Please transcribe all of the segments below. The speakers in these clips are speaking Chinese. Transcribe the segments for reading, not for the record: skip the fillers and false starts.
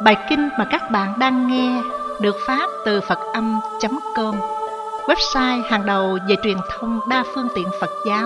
Bài kinh mà các bạn đang nghe được phát từ Phật-âm.com, website hàng đầu về truyền thông đa phương tiện Phật giáo.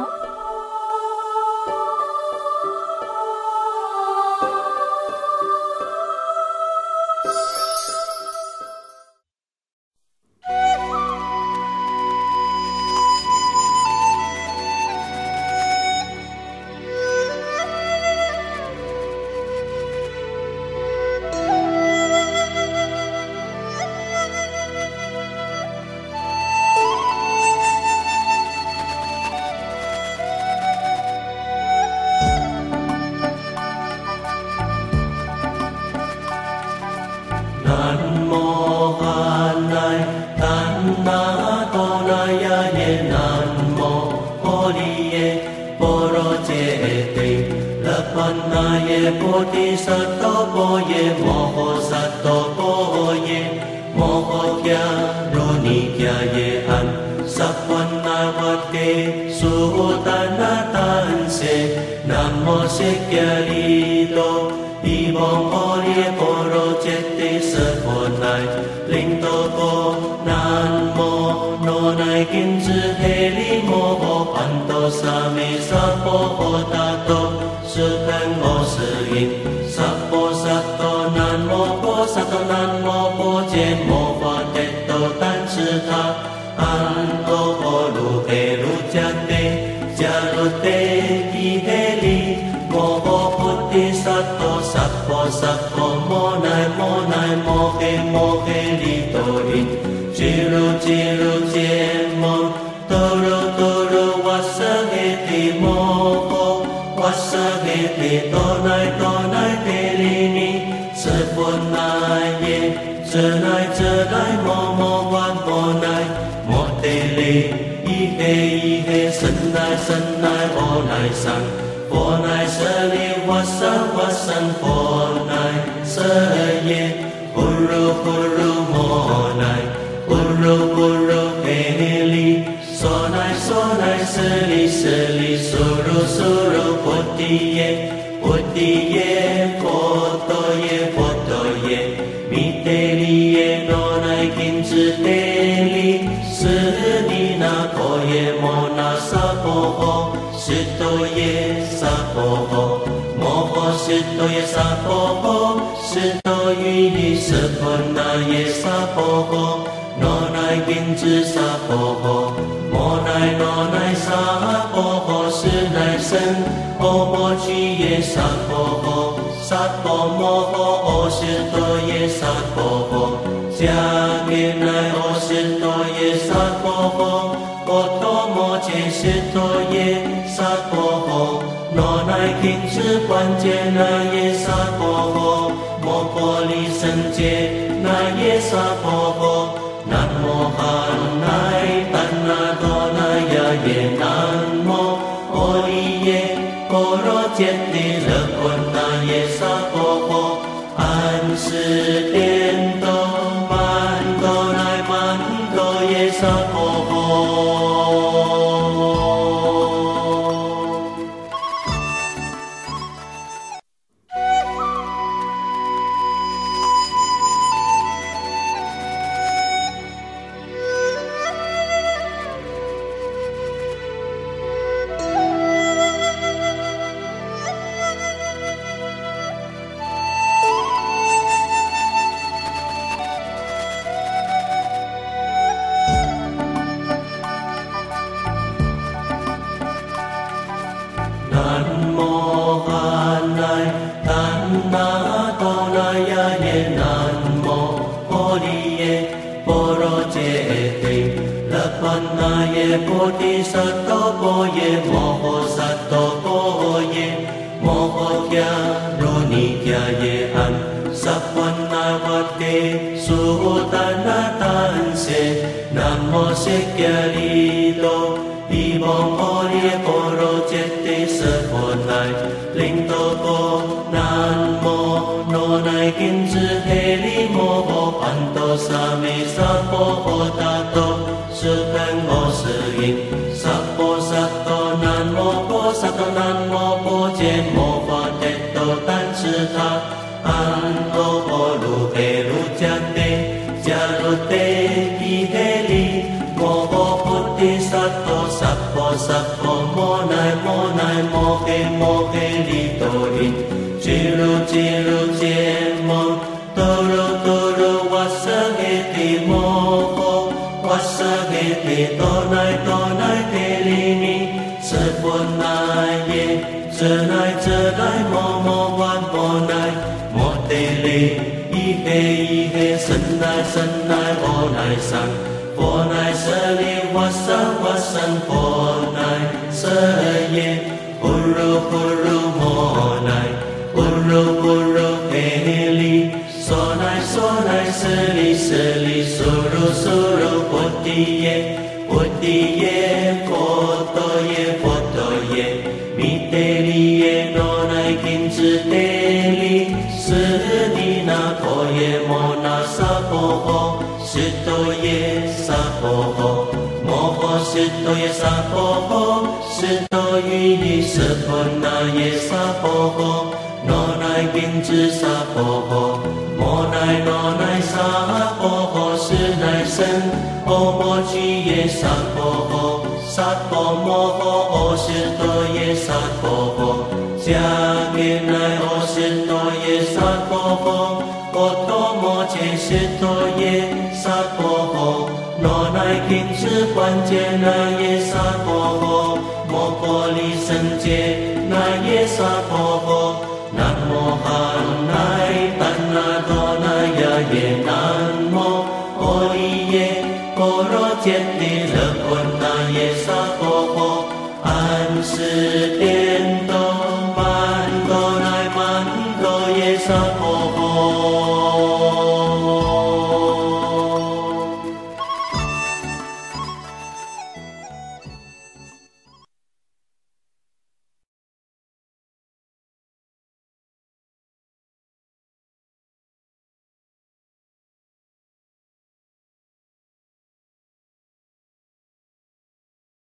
An Tô Bồ Lù 嘿噜迦罗得伊嘿哩，摩诃菩提萨埵萨婆摩奈摩嘿哩多因，俱卢羯摩多罗瓦舍嘿提摩诃瓦舍嘿提多奈嘿哩尼，舍婆那耶遮奈摩万摩奈摩得哩。一嘿，神奈，阿奈桑，佛奈舍利瓦桑，佛奈舍耶，呼噜摩奈，呼噜嘿哩，娑奈舍利，娑罗菩提耶，佛陀耶，弥得利耶，那奈金智得利。斯地那陀耶摩那萨婆诃，斯多耶萨婆诃，摩诃斯多耶萨婆诃，斯多于尼舍婆那耶萨婆诃，那奈金智萨婆诃，摩奈那奈萨婆诃，斯奈僧，阿摩居耶萨婆诃，萨婆摩诃，阿斯多耶萨婆诃，迦叶奈阿斯多耶萨婆诃，波多摩揭斯多耶萨婆诃，那奈金智观界那耶萨婆诃，摩婆利胜界那耶萨婆诃，南无汉奈怛那多那呀耶，南无阿利耶波罗揭谛勒波那耶萨婆诃，安世殿。